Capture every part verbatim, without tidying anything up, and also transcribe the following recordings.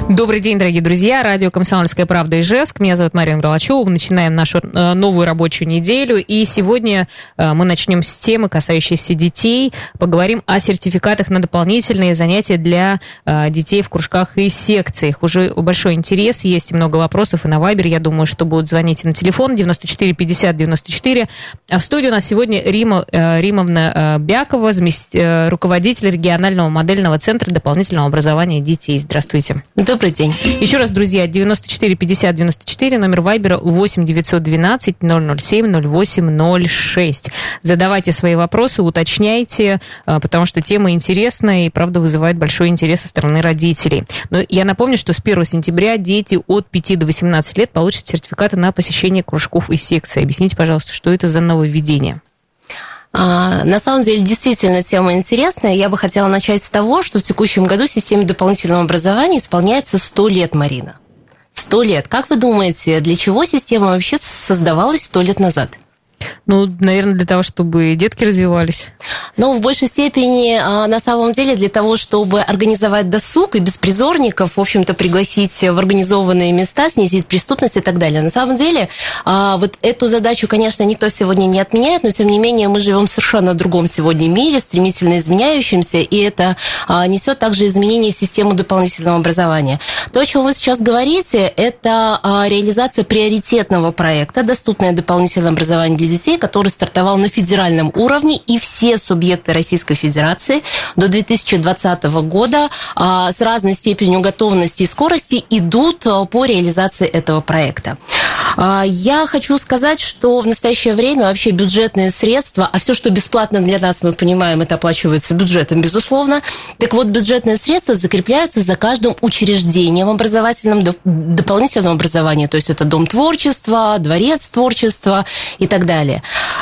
Добрый день, дорогие друзья. Радио «Комсомольская правда» Ижевск. Меня зовут Марина Гролачева. Мы начинаем нашу э, новую рабочую неделю. И сегодня э, мы начнем с темы, касающейся детей. Поговорим о сертификатах на дополнительные занятия для э, детей в кружках и секциях. Уже большой интерес, есть много вопросов и на Вайбер. Я думаю, что будут звонить и на телефон девяносто четыре пятьдесят девяносто четыре. А в студии у нас сегодня Рима, э, Римовна э, Бякова, замест... э, руководитель регионального модельного центра дополнительного образования детей. Здравствуйте. Добрый день. Еще раз, друзья, девяносто четыре пятьдесят девяносто четыре, номер Вайбера восемь девятьсот двенадцать ноль ноль семь ноль восемь ноль шесть. Задавайте свои вопросы, уточняйте, потому что тема интересная и, правда, вызывает большой интерес со стороны родителей. Но я напомню, что с первого сентября дети от пяти до восемнадцати лет получат сертификаты на посещение кружков и секций. Объясните, пожалуйста, что это за нововведение? На самом деле, действительно, тема интересная. Я бы хотела начать с того, что в текущем году системе дополнительного образования исполняется сто лет, Марина. Сто лет. Как вы думаете, для чего система вообще создавалась сто лет назад? Ну, наверное, для того, чтобы детки развивались. Ну, в большей степени, на самом деле, для того, чтобы организовать досуг и беспризорников, в общем-то, пригласить в организованные места, снизить преступность и так далее. На самом деле, вот эту задачу, конечно, никто сегодня не отменяет, но, тем не менее, мы живем в совершенно другом сегодня мире, стремительно изменяющемся, и это несет также изменения в систему дополнительного образования. То, о чем вы сейчас говорите, это реализация приоритетного проекта «Доступное дополнительное образование для детей», который стартовал на федеральном уровне, и все субъекты Российской Федерации до две тысячи двадцатого года с разной степенью готовности и скорости идут по реализации этого проекта. Я хочу сказать, что в настоящее время вообще бюджетные средства, а все, что бесплатно для нас, мы понимаем, это оплачивается бюджетом, безусловно. Так вот, бюджетные средства закрепляются за каждым учреждением образовательным, дополнительного образования, то есть это Дом творчества, Дворец творчества и так далее.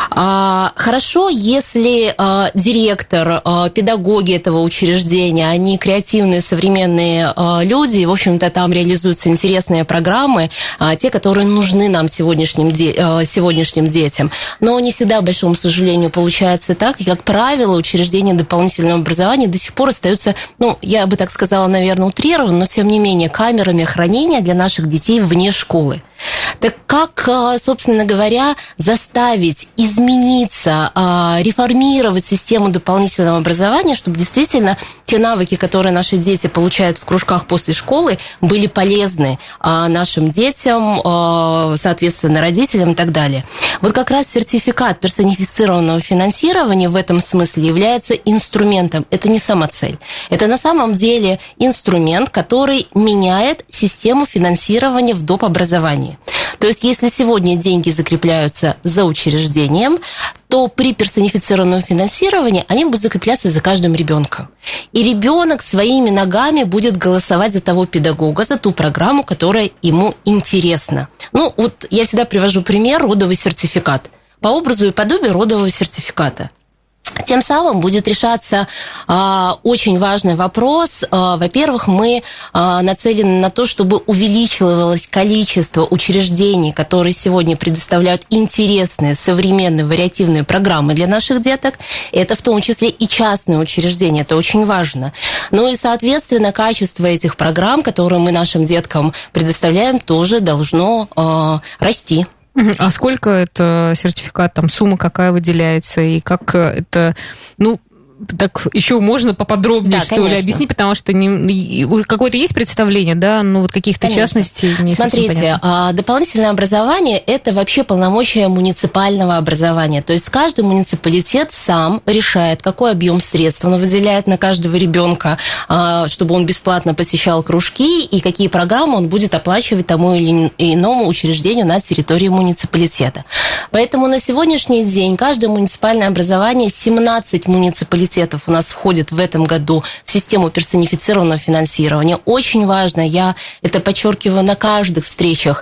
Хорошо, если директор, педагоги этого учреждения, они креативные, современные люди, и, в общем-то, там реализуются интересные программы, те, которые нужны нам, сегодняшним, сегодняшним детям. Но не всегда, к большому сожалению, получается так, и, как правило, учреждения дополнительного образования до сих пор остаются, ну, я бы так сказала, наверное, утрированно, но, тем не менее, камерами хранения для наших детей вне школы. Так как, собственно говоря, заставить измениться, реформировать систему дополнительного образования, чтобы действительно те навыки, которые наши дети получают в кружках после школы, были полезны нашим детям, соответственно, родителям и так далее. Вот как раз сертификат персонифицированного финансирования в этом смысле является инструментом. Это не самоцель. Это на самом деле инструмент, который меняет систему финансирования в доп. Образовании. То есть, если сегодня деньги закрепляются за учреждением, то при персонифицированном финансировании они будут закрепляться за каждым ребенком. И ребенок своими ногами будет голосовать за того педагога, за ту программу, которая ему интересна. Ну, вот я всегда привожу пример: родовый сертификат. По образу и подобию родового сертификата. Тем самым будет решаться а, очень важный вопрос. А, во-первых, мы а, нацелены на то, чтобы увеличивалось количество учреждений, которые сегодня предоставляют интересные, современные, вариативные программы для наших деток. Это в том числе и частные учреждения, это очень важно. Ну и, соответственно, качество этих программ, которые мы нашим деткам предоставляем, тоже должно а, расти. А сколько это сертификат, там сумма какая выделяется, и как это, ну, так еще можно поподробнее, да, что конечно. ли, объяснить, потому что не, какое-то есть представление, да, ну вот каких-то конечно. частностей не Смотрите, совсем понятно. Дополнительное образование – это вообще полномочия муниципального образования, то есть каждый муниципалитет сам решает, какой объем средств он выделяет на каждого ребенка, чтобы он бесплатно посещал кружки, и какие программы он будет оплачивать тому или иному учреждению на территории муниципалитета. Поэтому на сегодняшний день каждое муниципальное образование, семнадцать муниципалитетов у нас входит в этом году в систему персонифицированного финансирования. Очень важно, я это подчеркиваю на каждых встречах,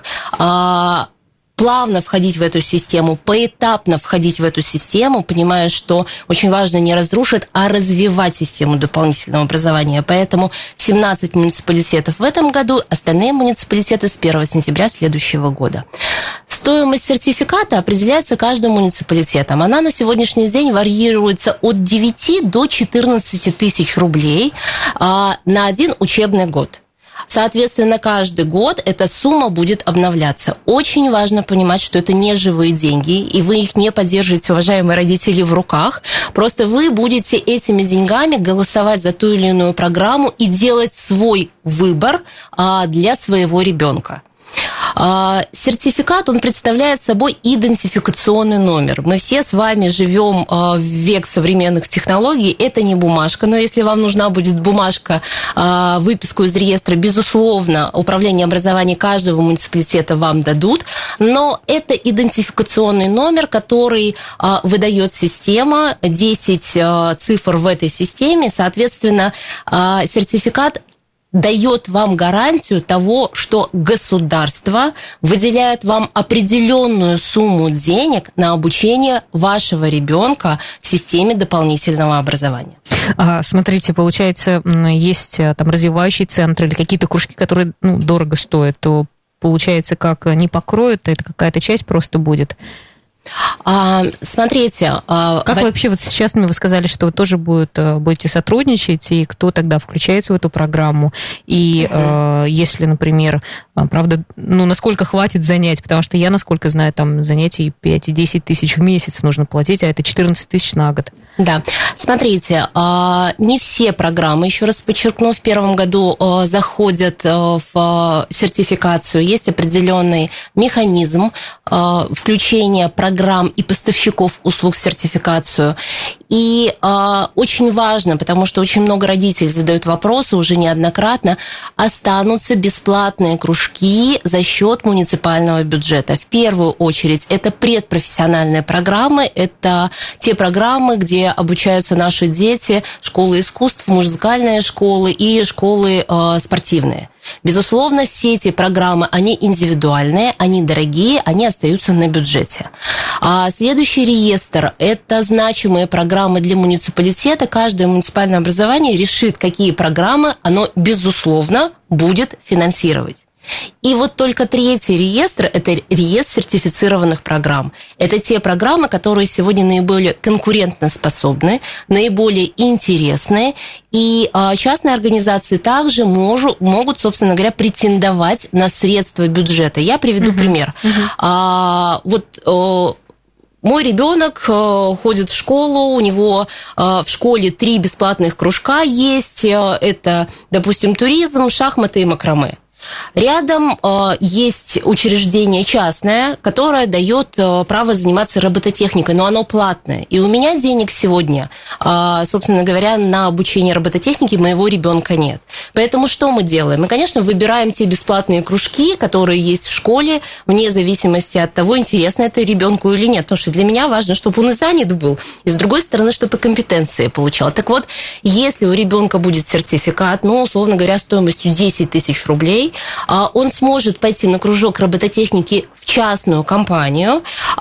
плавно входить в эту систему, поэтапно входить в эту систему, понимая, что очень важно не разрушить, а развивать систему дополнительного образования. Поэтому семнадцать муниципалитетов в этом году, остальные муниципалитеты с первого сентября следующего года. Стоимость сертификата определяется каждым муниципалитетом. Она на сегодняшний день варьируется от девяти до четырнадцати тысяч рублей на один учебный год. Соответственно, каждый год эта сумма будет обновляться. Очень важно понимать, что это не живые деньги, и вы их не поддержите, уважаемые родители, в руках. Просто вы будете этими деньгами голосовать за ту или иную программу и делать свой выбор для своего ребенка. Сертификат, он представляет собой идентификационный номер. Мы все с вами живем в век современных технологий. Это не бумажка, но если вам нужна будет бумажка, выписку из реестра, безусловно, управление образования каждого муниципалитета вам дадут. Но это идентификационный номер, который выдает система, десять цифр в этой системе. Соответственно, сертификат дает вам гарантию того, что государство выделяет вам определенную сумму денег на обучение вашего ребенка в системе дополнительного образования. А, смотрите, получается, есть там развивающие центры или какие-то кружки, которые ну, дорого стоят, то получается, как не покроют, это какая-то часть просто будет. А, смотрите... Как вы вообще вот сейчас вы сказали, что вы тоже будет, будете сотрудничать, и кто тогда включается в эту программу? И uh-huh. если, например, правда, ну, насколько хватит занять? Потому что я, насколько знаю, там занятий пять-десять тысяч в месяц нужно платить, а это четырнадцать тысяч на год. Да, смотрите, не все программы, еще раз подчеркну, в первом году заходят в сертификацию. Есть определенный механизм включения программ программ и поставщиков услуг в сертификацию. И э, очень важно, потому что очень много родителей задают вопросы уже неоднократно, останутся бесплатные кружки за счет муниципального бюджета. В первую очередь это предпрофессиональные программы, это те программы, где обучаются наши дети, школы искусств, музыкальные школы и школы э, спортивные. Безусловно, все эти программы, они индивидуальные, они дорогие, они остаются на бюджете. А следующий реестр – это значимые программы для муниципалитета. Каждое муниципальное образование решит, какие программы оно, безусловно, будет финансировать. И вот только третий реестр – это реестр сертифицированных программ. Это те программы, которые сегодня наиболее конкурентоспособны, наиболее интересные, и частные организации также можу, могут, собственно говоря, претендовать на средства бюджета. Я приведу uh-huh. пример. Uh-huh. А, вот... Мой ребенок ходит в школу, у него в школе три бесплатных кружка есть. Это, допустим, туризм, шахматы и макраме. Рядом э, есть учреждение частное, которое дает э, право заниматься робототехникой, но оно платное. И у меня денег сегодня, э, собственно говоря, на обучение робототехники моего ребенка нет. Поэтому что мы делаем? Мы, конечно, выбираем те бесплатные кружки, которые есть в школе, вне зависимости от того, интересно это ребенку или нет. Потому что для меня важно, чтобы он и занят был, и с другой стороны, чтобы компетенции получал. Так вот, если у ребенка будет сертификат, ну, условно говоря, стоимостью десять тысяч рублей, он сможет пойти на кружок робототехники в частную компанию.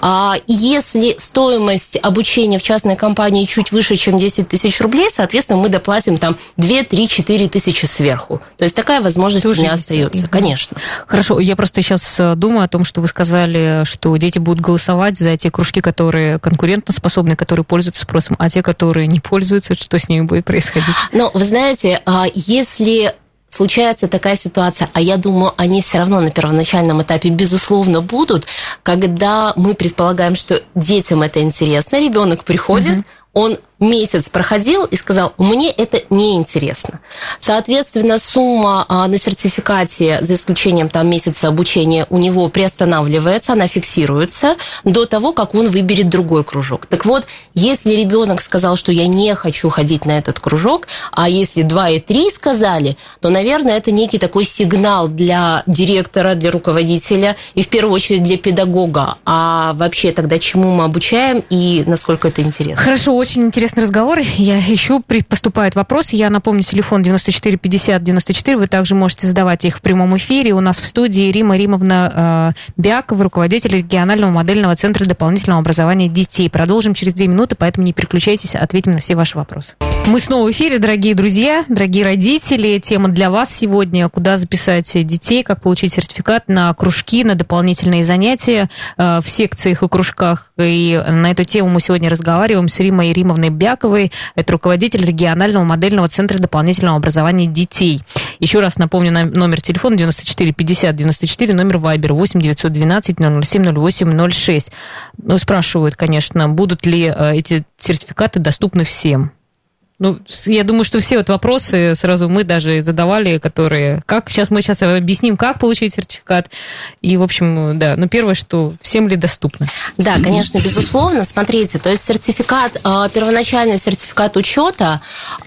Если стоимость обучения в частной компании чуть выше, чем десять тысяч рублей, соответственно, мы доплатим там две, три, четыре тысячи сверху. То есть такая возможность Тоже у меня остается, конечно. Хорошо, я просто сейчас думаю о том, что вы сказали, что дети будут голосовать за те кружки, которые конкурентоспособны, которые пользуются спросом, а те, которые не пользуются, что с ними будет происходить? Ну, вы знаете, если... случается такая ситуация, а я думаю, они все равно на первоначальном этапе, безусловно, будут, когда мы предполагаем, что детям это интересно, ребенок приходит, угу. он месяц проходил и сказал, мне это неинтересно. Соответственно, сумма на сертификате, за исключением там месяца обучения, у него приостанавливается, она фиксируется до того, как он выберет другой кружок. Так вот, если ребенок сказал, что я не хочу ходить на этот кружок, а если два и три сказали, то, наверное, это некий такой сигнал для директора, для руководителя и, в первую очередь, для педагога. А вообще тогда чему мы обучаем и насколько это интересно? Хорошо, очень интересно. Интересный разговор. Я еще поступают вопросы. Я напомню, телефон девяносто четыре пятьдесят девяносто четыре. Вы также можете задавать их в прямом эфире. У нас в студии Рима Римовна э, Бякова, руководитель регионального модельного центра дополнительного образования детей. Продолжим через две минуты, поэтому не переключайтесь, ответим на все ваши вопросы. Мы снова в эфире, дорогие друзья, дорогие родители. Тема для вас сегодня: куда записать детей, как получить сертификат на кружки, на дополнительные занятия в секциях и кружках. И на эту тему мы сегодня разговариваем с Риммой Римовной Бяковой. Это руководитель регионального модельного центра дополнительного образования детей. Еще раз напомню номер телефона девяносто четыре пятьдесят девяносто четыре, номер Вайбер восемь девятьсот двенадцать ноль ноль семь ноль восемь ноль шесть. Ну, спрашивают, конечно, будут ли эти сертификаты доступны всем. Ну, я думаю, что все вот вопросы сразу мы даже задавали, которые... Как? Сейчас мы сейчас объясним, как получить сертификат. И, в общем, да, ну, первое, что всем ли доступно? Да, конечно, безусловно. Смотрите, то есть сертификат, первоначальный сертификат учета,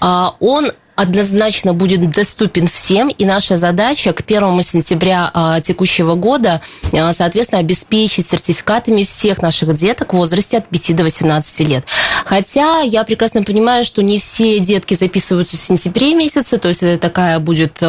он однозначно будет доступен всем, и наша задача к первому сентября а, текущего года, а, соответственно, обеспечить сертификатами всех наших деток в возрасте от пяти до восемнадцати лет. Хотя я прекрасно понимаю, что не все детки записываются в сентябре месяце, то есть это такая будет...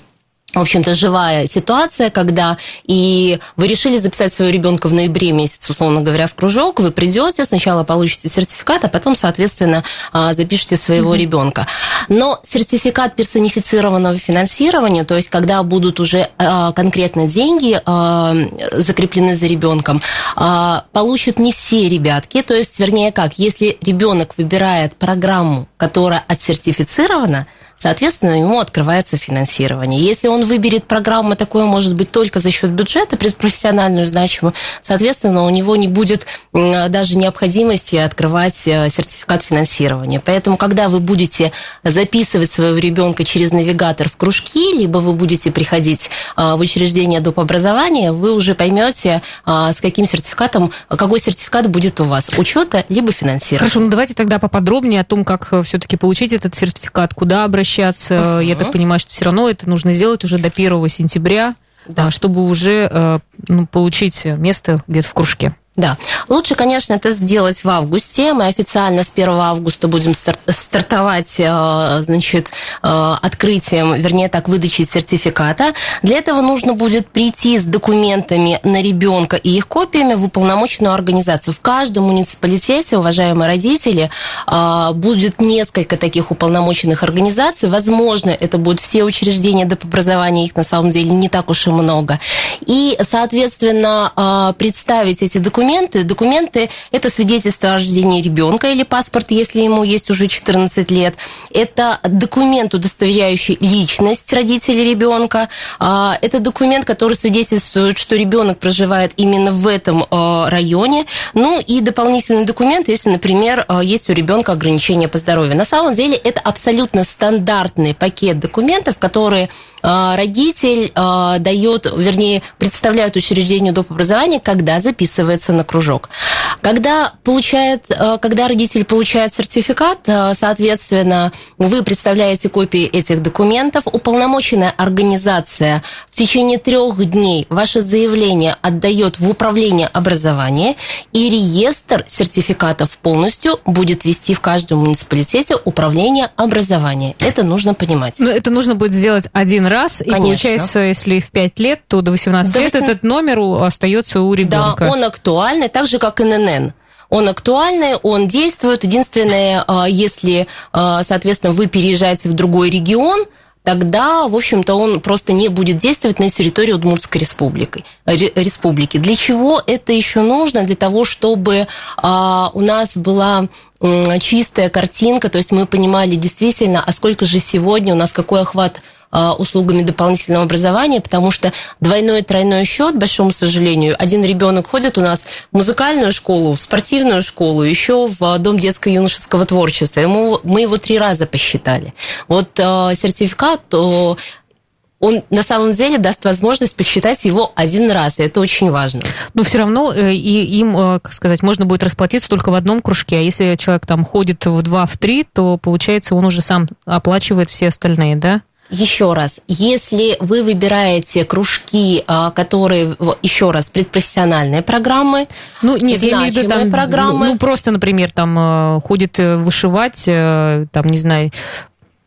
в общем-то, живая ситуация, когда и вы решили записать своего ребенка в ноябре месяце, условно говоря, в кружок, вы придете, сначала получите сертификат, а потом, соответственно, запишите своего mm-hmm. ребенка. Но сертификат персонифицированного финансирования, то есть когда будут уже конкретно деньги закреплены за ребенком, получат не все ребятки, то есть, вернее как, если ребенок выбирает программу, которая отсертифицирована, соответственно, ему открывается финансирование. Если он выберет программу, такое может быть только за счет бюджета, профессиональную, значимую, соответственно, у него не будет даже необходимости открывать сертификат финансирования. Поэтому, когда вы будете записывать своего ребенка через навигатор в кружки, либо вы будете приходить в учреждение доп. Образования, вы уже поймете, с каким сертификатом, какой сертификат будет у вас, учета либо финансирования. Хорошо, ну давайте тогда поподробнее о том, как все-таки получить этот сертификат, куда обращаться. Uh-huh. Я так понимаю, что все равно это нужно сделать уже до первого сентября, да. чтобы уже ну, получить место где-то в кружке. Да, лучше, конечно, это сделать в августе. Мы официально с первого августа будем стартовать, значит, открытием, вернее так, выдачей сертификата. Для этого нужно будет прийти с документами на ребенка и их копиями в уполномоченную организацию. В каждом муниципалитете, уважаемые родители, будет несколько таких уполномоченных организаций. Возможно, это будут все учреждения доп. Образования, их на самом деле не так уж и много. И, соответственно, представить эти документы. Документы. Документы – это свидетельство о рождении ребенка или паспорт, если ему есть уже четырнадцать лет. Это документ, удостоверяющий личность родителей ребенка. Это документ, который свидетельствует, что ребенок проживает именно в этом районе. Ну и дополнительный документ, если, например, есть у ребенка ограничения по здоровью. На самом деле это абсолютно стандартный пакет документов, которые родитель дает, вернее, представляет учреждению доп. Образования, когда записывается на кружок. Когда, получает, когда родитель получает сертификат, соответственно, вы представляете копии этих документов, уполномоченная организация в течение трех дней ваше заявление отдает в управление образования, и реестр сертификатов полностью будет вести в каждом муниципалитете управление образования. Это нужно понимать. Но это нужно будет сделать один раз, и Конечно. Получается, если в пять лет, то до восемнадцати лет этот номер остается у ребенка. Да, он актуальный, так же, как эн эн эн. Он актуальный, он действует. Единственное, если, соответственно, вы переезжаете в другой регион, тогда, в общем-то, он просто не будет действовать на территории Удмуртской республики. республики. Для чего это еще нужно? Для того, чтобы у нас была чистая картинка, то есть мы понимали действительно, а сколько же сегодня у нас, какой охват услугами дополнительного образования, потому что двойной и тройной счет, к большому сожалению, один ребенок ходит у нас в музыкальную школу, в спортивную школу, еще в дом детско-юношеского творчества. Ему, мы его три раза посчитали. Вот сертификат, то он на самом деле даст возможность посчитать его один раз, и это очень важно. Но все равно и им, как сказать, можно будет расплатиться только в одном кружке, а если человек там ходит в два, в три, то, получается, он уже сам оплачивает все остальные, да? Еще раз, если вы выбираете кружки, которые, еще раз, предпрофессиональные программы, ну, нет, я имею в виду, там, программы. Ну, просто, например, там ходит вышивать, там, не знаю,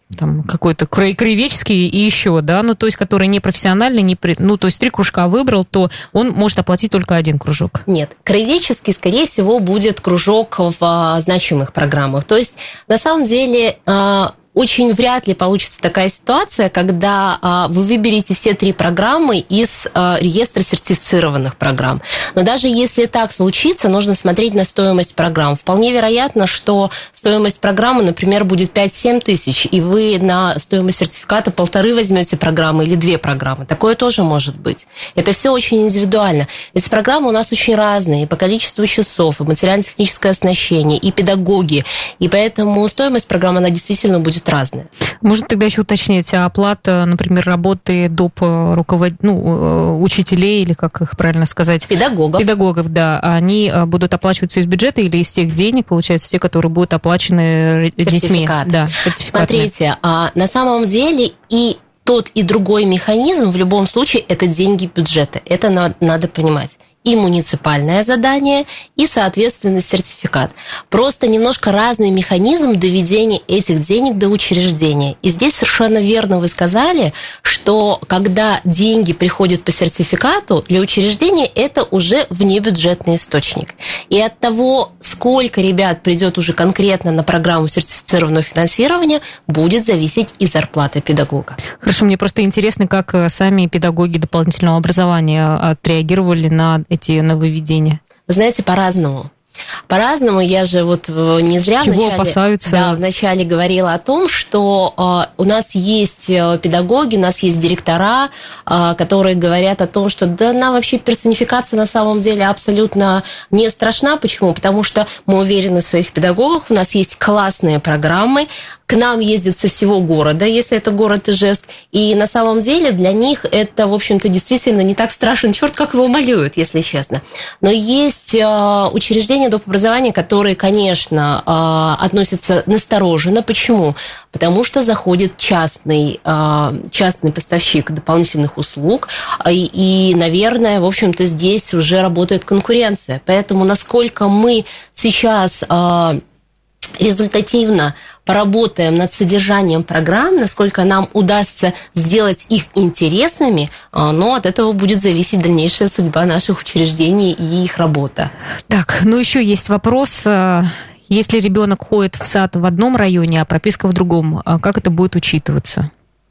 там какой-то краеведческий и еще, да, ну, то есть, который не профессиональный, не при... ну, то есть, три кружка выбрал, то он может оплатить только один кружок. Нет, краеведческий, скорее всего, будет кружок в а, значимых программах. То есть, на самом деле, а, очень вряд ли получится такая ситуация, когда а, вы выберете все три программы из а, реестра сертифицированных программ. Но даже если так случится, нужно смотреть на стоимость программ. Вполне вероятно, что стоимость программы, например, будет пять-семь тысяч, и вы на стоимость сертификата полторы возьмете программы или две программы. Такое тоже может быть. Это все очень индивидуально. Ведь программы у нас очень разные и по количеству часов, и материально-техническое оснащение, и педагоги. И поэтому стоимость программы, она действительно будет разные. Можно тогда еще уточнить, а оплата, например, работы доп. Руковод... ну, учителей, или как их правильно сказать? Педагогов. Педагогов, да. Они будут оплачиваться из бюджета или из тех денег, получается, те, которые будут оплачены детьми? Да, смотрите, на самом деле и тот, и другой механизм в любом случае это деньги бюджета. Это надо понимать. И муниципальное задание, и, соответственно, сертификат. Просто немножко разный механизм доведения этих денег до учреждения. И здесь совершенно верно вы сказали, что когда деньги приходят по сертификату, для учреждения это уже внебюджетный источник. И от того, сколько ребят придет уже конкретно на программу сертифицированного финансирования, будет зависеть и зарплата педагога. Хорошо, мне просто интересно, как сами педагоги дополнительного образования отреагировали на эти нововведения. Вы знаете, по-разному. По-разному, я же вот не зря Чего вначале, опасаются? Да, вначале говорила о том, что э, у нас есть педагоги, у нас есть директора, э, которые говорят о том, что да, нам вообще персонификация на самом деле абсолютно не страшна. Почему? Потому что мы уверены в своих педагогах, у нас есть классные программы, к нам ездят со всего города, если это город Ижевск, и на самом деле для них это, в общем-то, действительно не так страшен черт, как его малюют, если честно. Но есть э, учреждения доп. Образования, которые, конечно, э, относятся настороженно. Почему? Потому что заходит частный, э, частный поставщик дополнительных услуг, и, и, наверное, в общем-то, здесь уже работает конкуренция. Поэтому насколько мы сейчас э, результативно поработаем над содержанием программ, насколько нам удастся сделать их интересными, но от этого будет зависеть дальнейшая судьба наших учреждений и их работа. Так, ну еще есть вопрос. Если ребенок ходит в сад в одном районе, а прописка в другом, как это будет учитываться?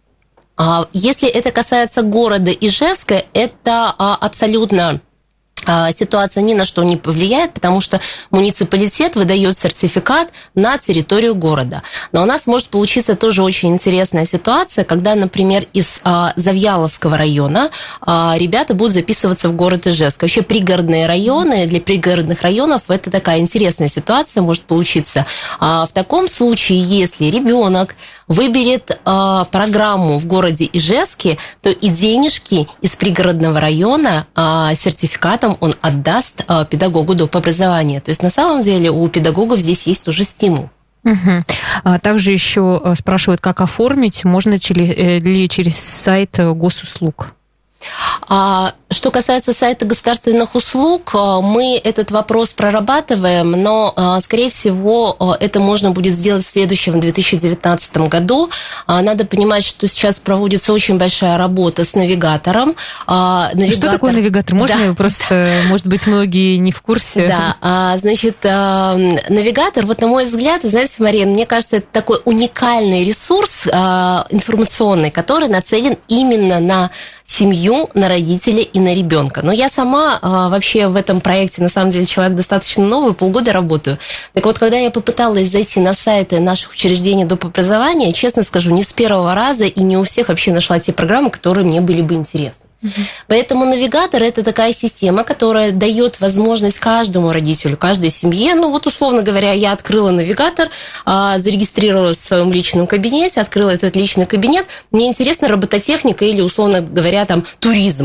Если это касается города Ижевска, это абсолютно... ситуация ни на что не повлияет, потому что муниципалитет выдает сертификат на территорию города. Но у нас может получиться тоже очень интересная ситуация, когда, например, из Завьяловского района ребята будут записываться в город Ижевск. Вообще пригородные районы, для пригородных районов это такая интересная ситуация может получиться. В таком случае, если ребенок выберет программу в городе Ижевске, то и денежки из пригородного района сертификатом он отдаст педагогу доп. Образования. То есть на самом деле у педагогов здесь есть уже стимул. Угу. А также еще спрашивают, как оформить, можно ли через сайт госуслуг? Что касается сайта государственных услуг, мы этот вопрос прорабатываем, но, скорее всего, это можно будет сделать в следующем две тысячи девятнадцатом году. Надо понимать, что сейчас проводится очень большая работа с навигатором. Навигатор... Что такое навигатор? Можно да. просто, может быть, многие не в курсе? Да, значит, навигатор, вот на мой взгляд, вы знаете, Марина, мне кажется, это такой уникальный ресурс информационный, который нацелен именно на семью, на родителей и на ребенка. Но я сама а, вообще в этом проекте, на самом деле, человек достаточно новый, полгода работаю. Так вот, когда я попыталась зайти на сайты наших учреждений доп. Образования, честно скажу, не с первого раза и не у всех вообще нашла те программы, которые мне были бы интересны. Поэтому навигатор – это такая система, которая дает возможность каждому родителю, каждой семье, ну вот условно говоря, я открыла навигатор, зарегистрировалась в своем личном кабинете, открыла этот личный кабинет, мне интересна робототехника или, условно говоря, там, туризм.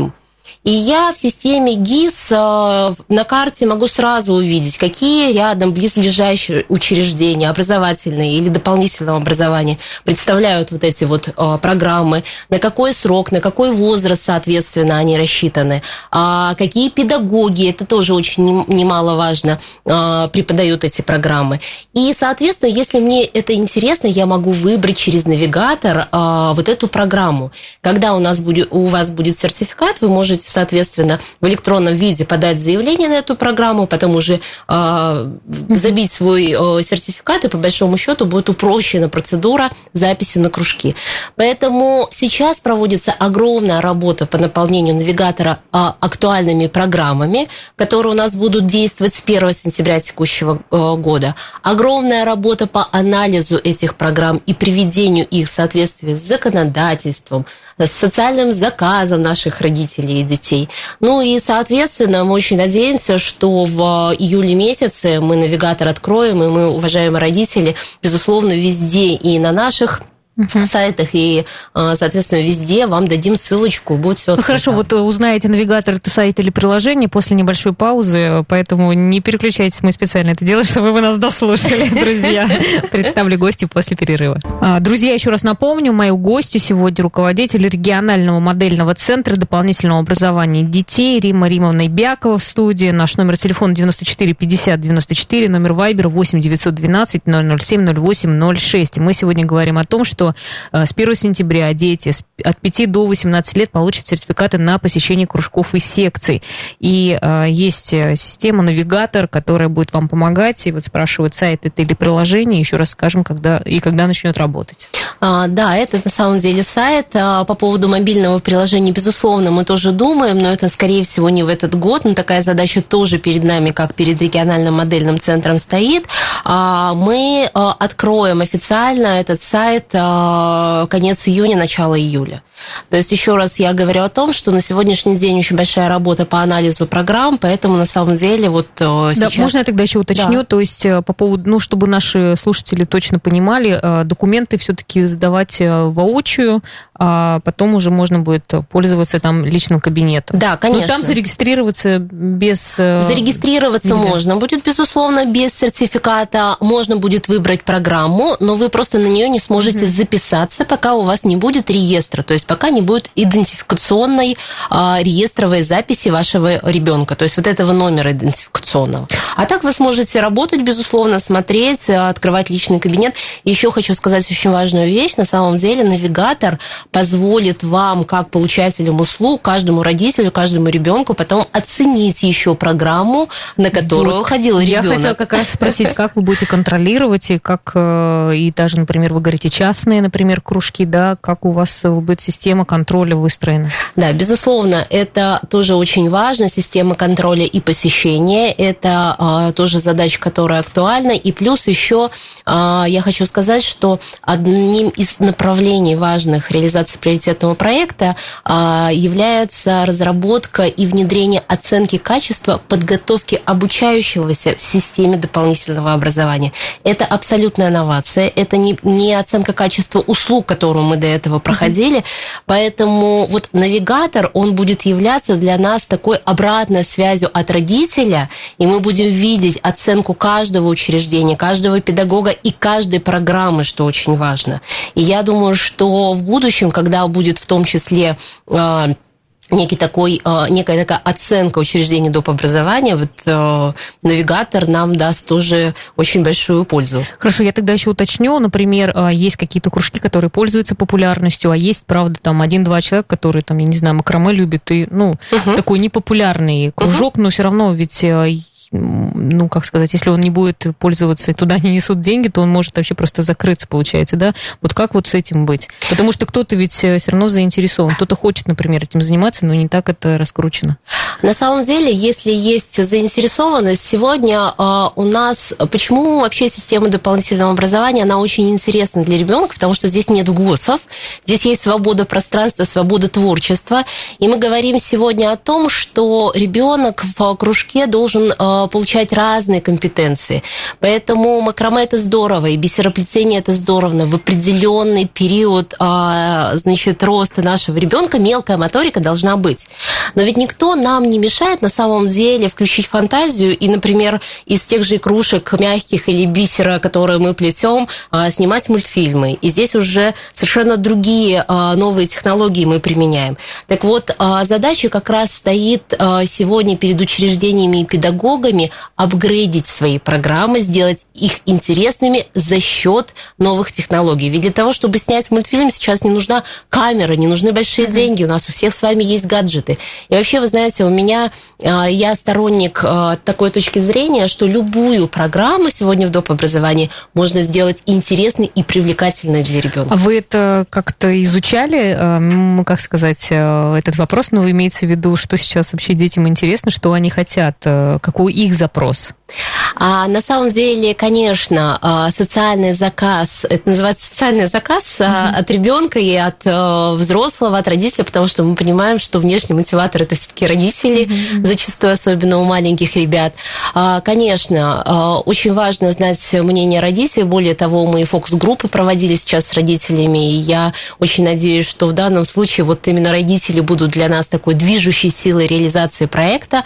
И я в системе ГИС на карте могу сразу увидеть, какие рядом близлежащие учреждения образовательные или дополнительного образования представляют вот эти вот программы, на какой срок, на какой возраст, соответственно, они рассчитаны, какие педагоги, это тоже очень немаловажно, преподают эти программы. И, соответственно, если мне это интересно, я могу выбрать через навигатор вот эту программу. Когда у нас будет, у вас будет сертификат, вы можете, соответственно, в электронном виде подать заявление на эту программу, потом уже э, забить свой э, сертификат, и по большому счету будет упрощена процедура записи на кружки. Поэтому сейчас проводится огромная работа по наполнению навигатора э, актуальными программами, которые у нас будут действовать с первого сентября текущего э, года. Огромная работа по анализу этих программ и приведению их в соответствие с законодательством, с социальным заказом наших родителей и детей. Ну и, соответственно, мы очень надеемся, что в июле месяце мы навигатор откроем, и мы, уважаемые родители, безусловно, везде и на наших Uh-huh. сайтах и, соответственно, везде вам дадим ссылочку, будет все. Ну хорошо, вот узнаете, навигатор это сайт или приложение после небольшой паузы, поэтому не переключайтесь, мы специально это делаем, чтобы вы нас дослушали, друзья. Представлю гостей после перерыва. Друзья, еще раз напомню, мою гостью сегодня руководитель регионального модельного центра дополнительного образования детей Римма Римовна Бякова в студии. Наш номер телефона девяносто четыре пятьдесят девяносто четыре, номер вайбера восемь девятьсот двенадцать ноль ноль семь ноль восемь ноль шесть. Мы сегодня говорим о том, что с первого сентября дети от пяти до восемнадцати лет получат сертификаты на посещение кружков и секций. И э, есть система навигатор, которая будет вам помогать. И вот спрашивают, сайт это или приложение. Еще раз скажем, когда и когда начнет работать. А, да, это на самом деле сайт. А, по поводу мобильного приложения, безусловно, мы тоже думаем, но это, скорее всего, не в этот год. Но такая задача тоже перед нами, как перед региональным модельным центром, стоит. А, мы а, откроем официально этот сайт а, конец июня, начало июля. То есть, еще раз я говорю о том, что на сегодняшний день очень большая работа по анализу программ, поэтому на самом деле вот сейчас... Да, можно я тогда еще уточню? Да. То есть, по поводу, ну, чтобы наши слушатели точно понимали, документы все-таки сдавать воочию, а потом уже можно будет пользоваться там личным кабинетом. Да, конечно. Но там зарегистрироваться без... Зарегистрироваться нельзя. Можно будет, безусловно, без сертификата. Можно будет выбрать программу, но вы просто на нее не сможете mm-hmm. записаться, пока у вас не будет реестра. То есть, пока не будет идентификационной а, реестровой записи вашего ребенка, то есть вот этого номера идентификационного. А так вы сможете работать, безусловно, смотреть, открывать личный кабинет. Еще хочу сказать очень важную вещь. На самом деле навигатор позволит вам, как получателям услуг, каждому родителю, каждому ребенку потом оценить еще программу, на которую вот. ходил ребенок. Я хотела как раз спросить, как вы будете контролировать, и как, и даже, например, вы говорите, частные, например, кружки, да, как у вас будет система Система контроля выстроена. Да, безусловно, это тоже очень важно, система контроля и посещения, это а, тоже задача, которая актуальна, и плюс еще а, я хочу сказать, что одним из направлений важных реализации приоритетного проекта а, является разработка и внедрение оценки качества подготовки обучающегося в системе дополнительного образования. Это абсолютная новация, это не, не оценка качества услуг, которую мы до этого проходили. Mm-hmm. Поэтому вот навигатор, он будет являться для нас такой обратной связью от родителя, и мы будем видеть оценку каждого учреждения, каждого педагога и каждой программы, что очень важно. И я думаю, что в будущем, когда будет в том числе... Некий такой, некая такая оценка учреждений доп. Образования, вот э, навигатор нам даст тоже очень большую пользу. Хорошо, я тогда еще уточню, например, есть какие-то кружки, которые пользуются популярностью, а есть, правда, там один-два человека, которые, там, я не знаю, макраме любят, и, ну, uh-huh. такой непопулярный кружок, uh-huh. но все равно ведь... ну, как сказать, если он не будет пользоваться, и туда не несут деньги, то он может вообще просто закрыться, получается, да? Вот как вот с этим быть? Потому что кто-то ведь все равно заинтересован, кто-то хочет, например, этим заниматься, но не так это раскручено. На самом деле, если есть заинтересованность, сегодня у нас... Почему вообще система дополнительного образования, она очень интересна для ребенка, потому что здесь нет ГОСов, здесь есть свобода пространства, свобода творчества, и мы говорим сегодня о том, что ребенок в кружке должен получать разные компетенции. Поэтому макраме – это здорово, и бисероплетение – это здорово. В определенный период, значит, роста нашего ребенка мелкая моторика должна быть. Но ведь никто нам не мешает на самом деле включить фантазию и, например, из тех же игрушек мягких или бисера, которые мы плетем, снимать мультфильмы. И здесь уже совершенно другие новые технологии мы применяем. Так вот, задача как раз стоит сегодня перед учреждениями и педагогами апгрейдить свои программы, сделать их интересными за счет новых технологий. Ведь для того, чтобы снять мультфильм, сейчас не нужна камера, не нужны большие mm-hmm. деньги, у нас у всех с вами есть гаджеты. И вообще, вы знаете, у меня, я сторонник такой точки зрения, что любую программу сегодня в доп. Образовании можно сделать интересной и привлекательной для ребенка. А вы это как-то изучали, как сказать, этот вопрос? Ну, имеется в виду, что сейчас вообще детям интересно, что они хотят, какой их запрос? А на самом деле, конечно, социальный заказ, это называется социальный заказ mm-hmm. от ребенка и от взрослого, от родителя, потому что мы понимаем, что внешний мотиватор – это все-таки родители, mm-hmm. зачастую, особенно у маленьких ребят. Конечно, очень важно знать мнение родителей, более того, мы и фокус-группы проводили сейчас с родителями, и я очень надеюсь, что в данном случае вот именно родители будут для нас такой движущей силой реализации проекта.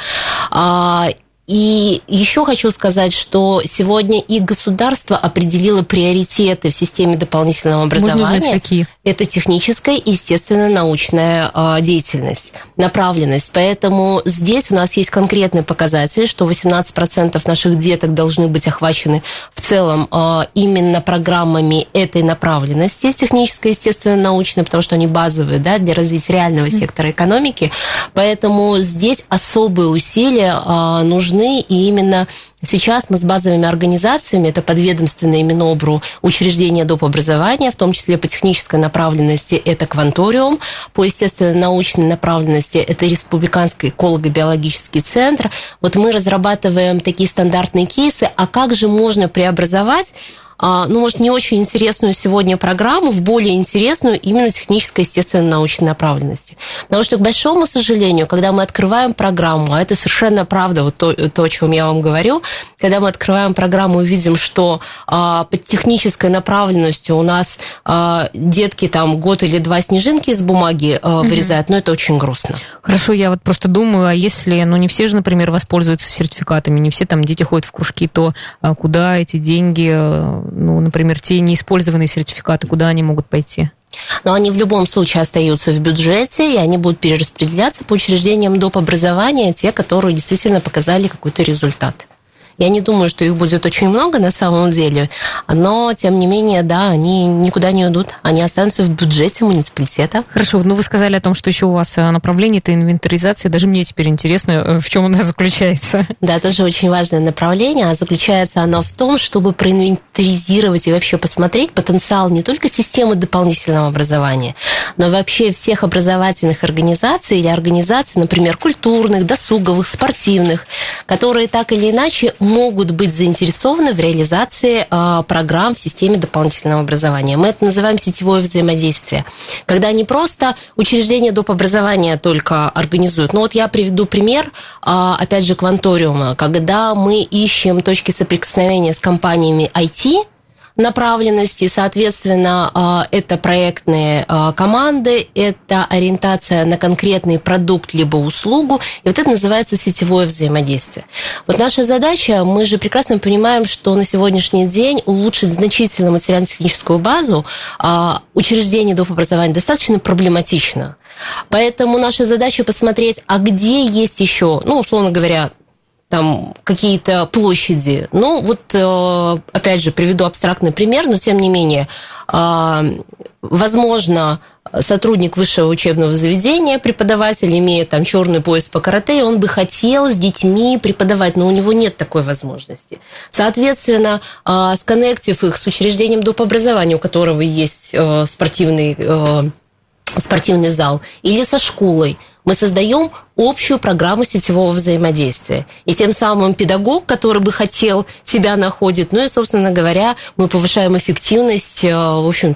И еще хочу сказать, что сегодня и государство определило приоритеты в системе дополнительного образования. Можно узнать, какие? Это техническая и, естественно, научная деятельность, направленность. Поэтому здесь у нас есть конкретные показатели, что восемнадцать процентов наших деток должны быть охвачены в целом именно программами этой направленности, технической, естественно, научной, потому что они базовые, да, для развития реального сектора экономики. Поэтому здесь особые усилия нужны. И именно сейчас мы с базовыми организациями, это подведомственные Минобру учреждения доп. Образования, в том числе по технической направленности это Кванториум, по естественно-научной направленности это Республиканский эколого-биологический центр. Вот мы разрабатываем такие стандартные кейсы, а как же можно преобразовать ну, может, не очень интересную сегодня программу в более интересную именно технической, естественно-научной направленности. Потому что, к большому сожалению, когда мы открываем программу, а это совершенно правда, вот то, то о чем я вам говорю, когда мы открываем программу и видим, что а, под технической направленностью у нас а, детки там год или два снежинки из бумаги а, вырезают, но это очень грустно. Хорошо, я вот просто думаю, а если, ну, не все же, например, воспользуются сертификатами, не все там дети ходят в кружки, то а, куда эти деньги... ну, например, те неиспользованные сертификаты, куда они могут пойти? Но они в любом случае остаются в бюджете, и они будут перераспределяться по учреждениям доп. Образования, те, которые действительно показали какой-то результат. Я не думаю, что их будет очень много на самом деле, но, тем не менее, да, они никуда не уйдут, они останутся в бюджете муниципалитета. Хорошо, ну вы сказали о том, что еще у вас направление – это инвентаризация, даже мне теперь интересно, в чем она заключается. Да, тоже очень важное направление, а заключается оно в том, чтобы проинвентаризировать и вообще посмотреть потенциал не только системы дополнительного образования, но вообще всех образовательных организаций или организаций, например, культурных, досуговых, спортивных, которые так или иначе могут быть заинтересованы в реализации э, программ в системе дополнительного образования. Мы это называем сетевое взаимодействие. Когда не просто учреждения доп. Образования только организуют. Ну вот я приведу пример, э, опять же, Кванториума. Когда мы ищем точки соприкосновения с компаниями ай ти, направленности, соответственно, это проектные команды, это ориентация на конкретный продукт либо услугу, и вот это называется сетевое взаимодействие. Вот наша задача, мы же прекрасно понимаем, что на сегодняшний день улучшить значительно материально-техническую базу учреждений доп. Образования достаточно проблематично. Поэтому наша задача посмотреть, а где есть еще, ну, условно говоря, там какие-то площади. Ну, вот, опять же, приведу абстрактный пример, но, тем не менее, возможно, сотрудник высшего учебного заведения, преподаватель, имеет там черный пояс по карате, и он бы хотел с детьми преподавать, но у него нет такой возможности. Соответственно, сконнектив их с учреждением доп. Образования, у которого есть спортивный, спортивный зал, или со школой, мы создаем общую программу сетевого взаимодействия. И тем самым педагог, который бы хотел, себя находит. Ну и, собственно говоря, мы повышаем эффективность, в общем-то,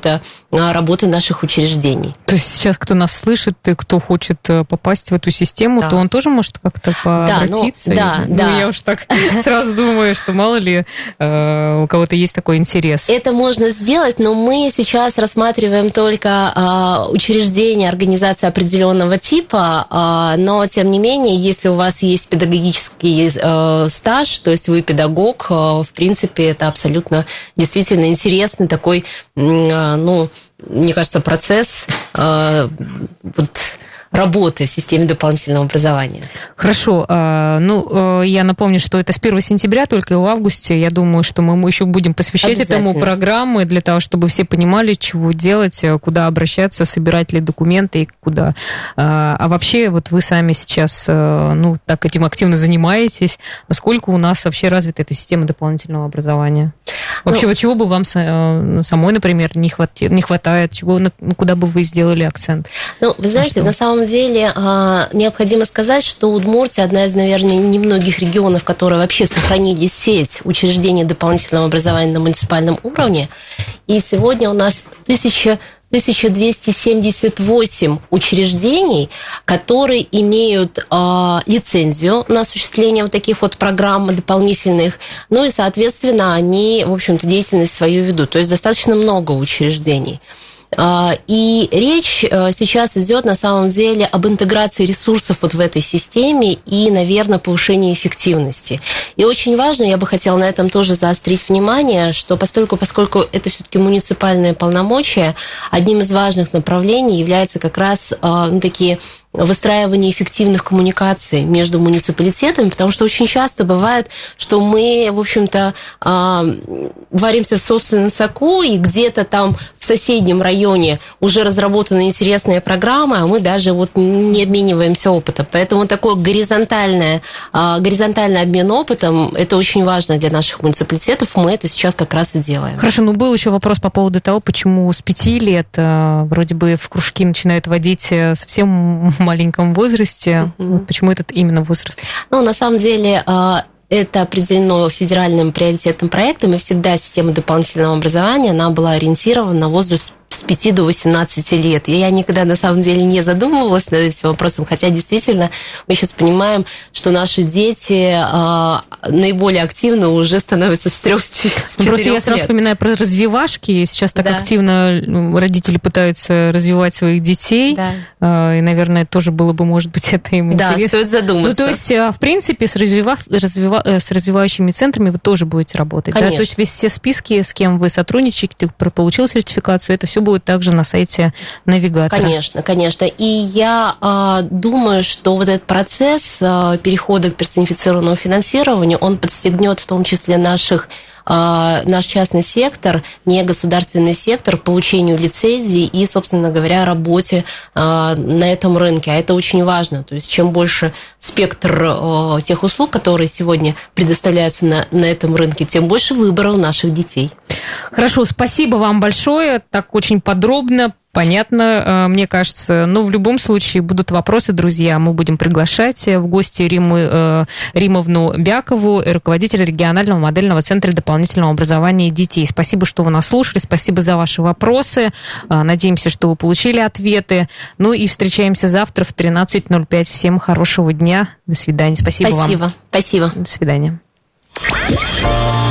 работы наших учреждений. То есть сейчас, кто нас слышит и кто хочет попасть в эту систему, да. то он тоже может как-то пообратиться? Да, ну, и, да, ну, да. я уж так сразу думаю, что мало ли у кого-то есть такой интерес. Это можно сделать, но мы сейчас рассматриваем только учреждения, организации определенного типа, но, тем не менее, если у вас есть педагогический стаж, то есть вы педагог, в принципе, это абсолютно действительно интересный такой, ну, мне кажется, процесс э, вот, работы в системе дополнительного образования. Хорошо. Ну, я напомню, что это с первого сентября, только в августе. Я думаю, что мы еще будем посвящать этому программы для того, чтобы все понимали, чего делать, куда обращаться, собирать ли документы и куда. А вообще, вот вы сами сейчас, ну, так этим активно занимаетесь. Насколько у нас вообще развита эта система дополнительного образования? Вообще, ну, вот чего бы вам самой, например, не хватает, не хватает, чего, ну, куда бы вы сделали акцент? Ну, вы знаете, на самом деле необходимо сказать, что Удмуртия одна из, наверное, немногих регионов, которые вообще сохранили сеть учреждений дополнительного образования на муниципальном уровне. И сегодня у нас тысяча двести семьдесят восемь учреждений, которые имеют э, лицензию на осуществление вот таких вот программ дополнительных, ну и, соответственно, они, в общем-то, деятельность свою ведут. То есть достаточно много учреждений. И речь сейчас идет на самом деле об интеграции ресурсов вот в этой системе и, наверное, повышении эффективности. И очень важно, я бы хотела на этом тоже заострить внимание, что поскольку, поскольку это все-таки муниципальные полномочия, одним из важных направлений является как раз ну, такие выстраивание эффективных коммуникаций между муниципалитетами, потому что очень часто бывает, что мы, в общем-то, варимся в собственном соку, и где-то там в соседнем районе уже разработана интересная программа, а мы даже вот не обмениваемся опытом. Поэтому такой горизонтальный, горизонтальный обмен опытом, это очень важно для наших муниципалитетов, мы это сейчас как раз и делаем. Хорошо, ну был еще вопрос по поводу того, почему с пяти лет вроде бы в кружки начинают водить совсем в маленьком возрасте. Mm-hmm. Почему этот именно возраст? Ну, на самом деле, это определено федеральным приоритетным проектом, и всегда система дополнительного образования, она была ориентирована на возраст с пяти до восемнадцати лет. И я никогда, на самом деле, не задумывалась над этим вопросом, хотя, действительно, мы сейчас понимаем, что наши дети а, наиболее активно уже становятся с трех, с четырех лет. Просто я сразу вспоминаю про развивашки. Сейчас так да. активно родители пытаются развивать своих детей. Да. А, и, наверное, тоже было бы, может быть, это им да, интересно. Да, стоит задуматься. Ну, то есть, в принципе, с, развива... развива... с развивающими центрами вы тоже будете работать. Да? То есть, все списки, с кем вы сотрудничаете, кто получил сертификацию, это все будет также на сайте навигатора. Конечно, конечно. И я а, думаю, что вот этот процесс а, перехода к персонифицированному финансированию, он подстегнет в том числе наших наш частный сектор, негосударственный сектор, получению лицензий и, собственно говоря, работе на этом рынке. А это очень важно. То есть, чем больше спектр тех услуг, которые сегодня предоставляются на, на этом рынке, тем больше выбора у наших детей. Хорошо, спасибо вам большое. Так очень подробно, понятно, мне кажется. Но в любом случае будут вопросы, друзья. Мы будем приглашать в гости Риму, Римовну Бякову, руководителя регионального модельного центра дополнительного образования детей. Спасибо, что вы нас слушали. Спасибо за ваши вопросы. Надеемся, что вы получили ответы. Ну и встречаемся завтра в тринадцать ноль пять. Всем хорошего дня. До свидания. Спасибо, Спасибо. вам. Спасибо. До свидания.